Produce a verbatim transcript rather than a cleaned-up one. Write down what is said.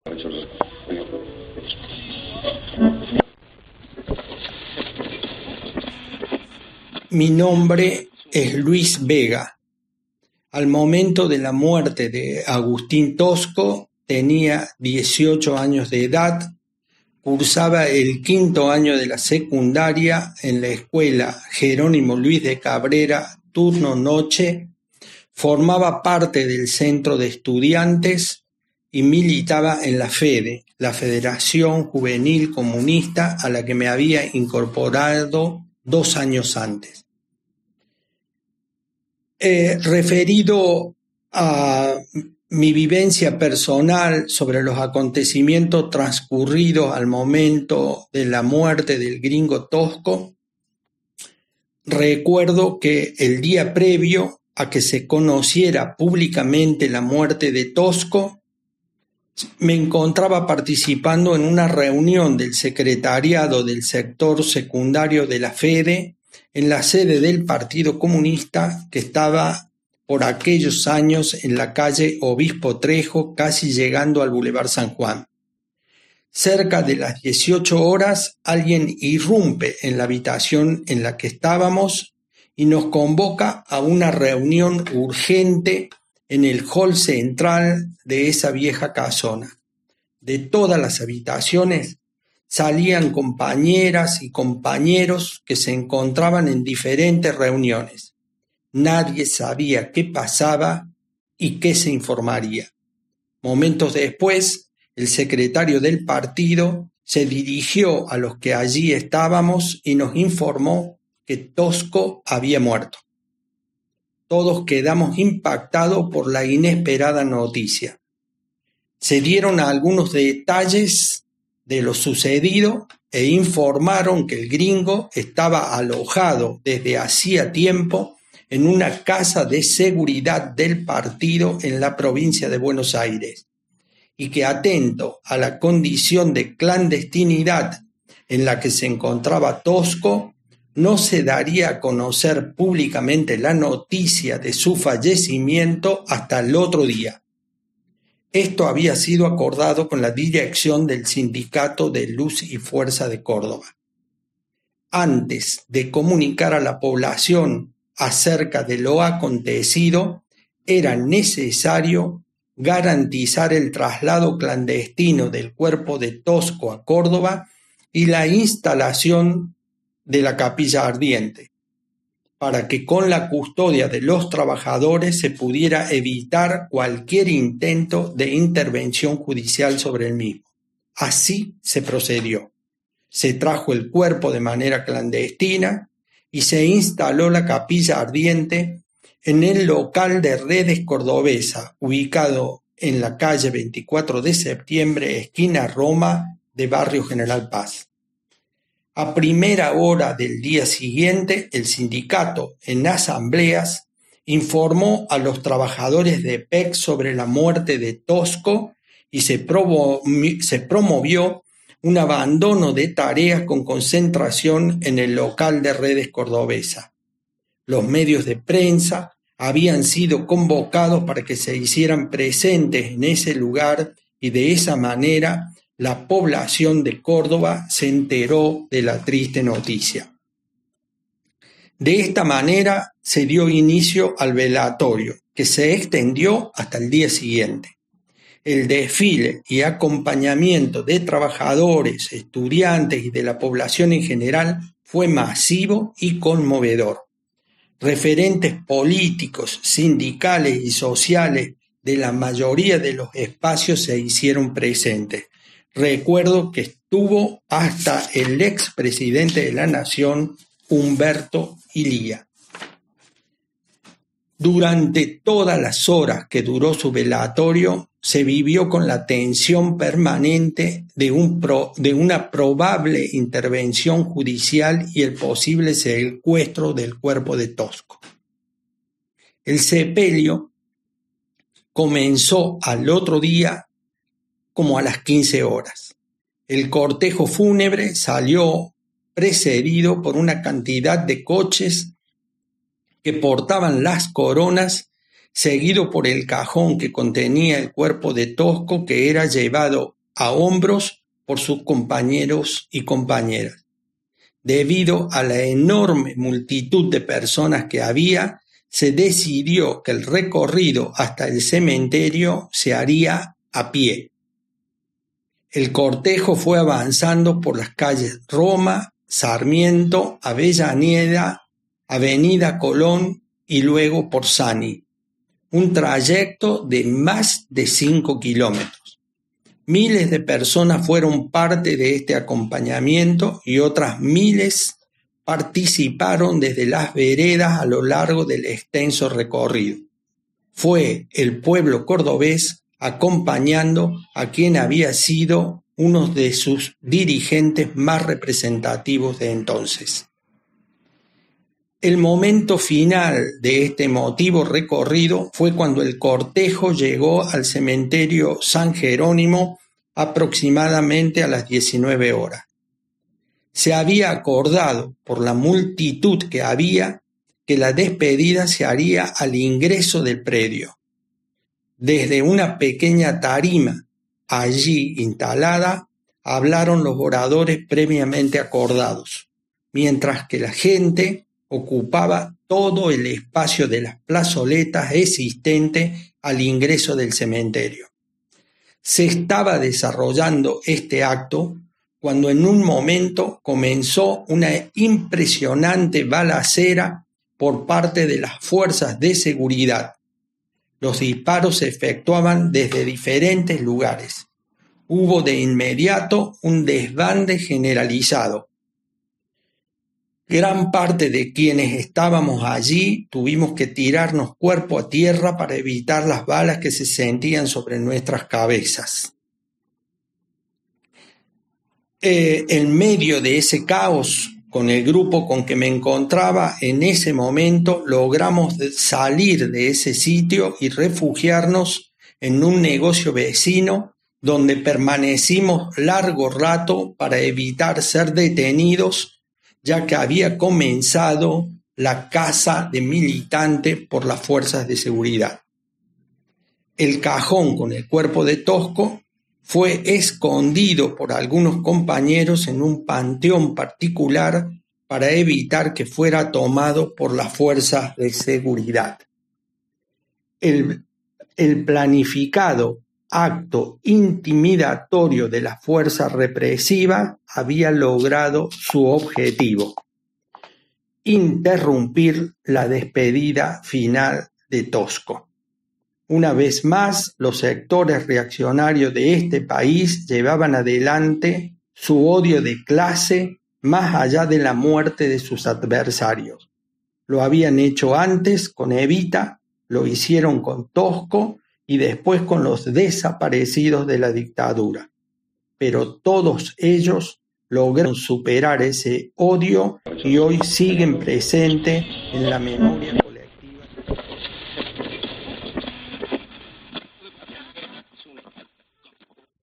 Mi nombre es Luis Vega. Al momento de la muerte de Agustín Tosco tenía dieciocho años de edad, cursaba el quinto año de la secundaria en la escuela Jerónimo Luis de Cabrera, turno noche, formaba parte del centro de estudiantes y militaba en la FEDE, la Federación Juvenil Comunista, a la que me había incorporado dos años antes. Eh, referido a mi vivencia personal sobre los acontecimientos transcurridos al momento de la muerte del gringo Tosco, recuerdo que el día previo a que se conociera públicamente la muerte de Tosco, me encontraba participando en una reunión del secretariado del sector secundario de la FEDE en la sede del Partido Comunista, que estaba por aquellos años en la calle Obispo Trejo, casi llegando al Boulevard San Juan. Cerca de las dieciocho horas, alguien irrumpe en la habitación en la que estábamos y nos convoca a una reunión urgente en el hall central de esa vieja casona. De todas las habitaciones salían compañeras y compañeros que se encontraban en diferentes reuniones. Nadie sabía qué pasaba y qué se informaría. Momentos después, el secretario del partido se dirigió a los que allí estábamos y nos informó que Tosco había muerto. Todos quedamos impactados por la inesperada noticia. Se dieron algunos detalles de lo sucedido e informaron que el gringo estaba alojado desde hacía tiempo en una casa de seguridad del partido en la provincia de Buenos Aires y que, atento a la condición de clandestinidad en la que se encontraba Tosco, no se daría a conocer públicamente la noticia de su fallecimiento hasta el otro día. Esto había sido acordado con la dirección del Sindicato de Luz y Fuerza de Córdoba. Antes de comunicar a la población acerca de lo acontecido, era necesario garantizar el traslado clandestino del cuerpo de Tosco a Córdoba y la instalación de la capilla ardiente, para que con la custodia de los trabajadores se pudiera evitar cualquier intento de intervención judicial sobre el mismo. Así se procedió. Se trajo el cuerpo de manera clandestina y se instaló la capilla ardiente en el local de Redes Cordobesa, ubicado en la calle veinticuatro de septiembre, esquina Roma, de Barrio General Paz. A primera hora del día siguiente, el sindicato, en asambleas, informó a los trabajadores de P E C sobre la muerte de Tosco y se, promovió, se promovió un abandono de tareas con concentración en el local de Redes Cordobesa. Los medios de prensa habían sido convocados para que se hicieran presentes en ese lugar y de esa manera la población de Córdoba se enteró de la triste noticia. De esta manera se dio inicio al velatorio, que se extendió hasta el día siguiente. El desfile y acompañamiento de trabajadores, estudiantes y de la población en general fue masivo y conmovedor. Referentes políticos, sindicales y sociales de la mayoría de los espacios se hicieron presentes. Recuerdo que estuvo hasta el expresidente de la Nación, Humberto Illia. Durante todas las horas que duró su velatorio, se vivió con la tensión permanente de, un pro, de una probable intervención judicial y el posible secuestro del cuerpo de Tosco. El sepelio comenzó al otro día como a las quince horas. El cortejo fúnebre salió precedido por una cantidad de coches que portaban las coronas, seguido por el cajón que contenía el cuerpo de Tosco, que era llevado a hombros por sus compañeros y compañeras. Debido a la enorme multitud de personas que había, se decidió que el recorrido hasta el cementerio se haría a pie. El cortejo fue avanzando por las calles Roma, Sarmiento, Avellaneda, Avenida Colón y luego por Sani, un trayecto de más de cinco kilómetros. Miles de personas fueron parte de este acompañamiento y otras miles participaron desde las veredas a lo largo del extenso recorrido. Fue el pueblo cordobés acompañando a quien había sido uno de sus dirigentes más representativos de entonces. El momento final de este emotivo recorrido fue cuando el cortejo llegó al cementerio San Jerónimo aproximadamente a las diecinueve horas. Se había acordado por la multitud que había que la despedida se haría al ingreso del predio. Desde una pequeña tarima allí instalada, hablaron los oradores previamente acordados, mientras que la gente ocupaba todo el espacio de las plazoletas existentes al ingreso del cementerio. Se estaba desarrollando este acto cuando en un momento comenzó una impresionante balacera por parte de las fuerzas de seguridad. Los disparos se efectuaban desde diferentes lugares. Hubo de inmediato un desbande generalizado. Gran parte de quienes estábamos allí tuvimos que tirarnos cuerpo a tierra para evitar las balas que se sentían sobre nuestras cabezas. Eh, en medio de ese caos, con el grupo con que me encontraba en ese momento, logramos salir de ese sitio y refugiarnos en un negocio vecino donde permanecimos largo rato para evitar ser detenidos, ya que había comenzado la caza de militantes por las fuerzas de seguridad. El cajón con el cuerpo de Tosco fue escondido por algunos compañeros en un panteón particular para evitar que fuera tomado por las fuerzas de seguridad. El, el planificado acto intimidatorio de la fuerza represiva había logrado su objetivo: interrumpir la despedida final de Tosco. Una vez más, los sectores reaccionarios de este país llevaban adelante su odio de clase más allá de la muerte de sus adversarios. Lo habían hecho antes con Evita, lo hicieron con Tosco y después con los desaparecidos de la dictadura. Pero todos ellos lograron superar ese odio y hoy siguen presentes en la memoria.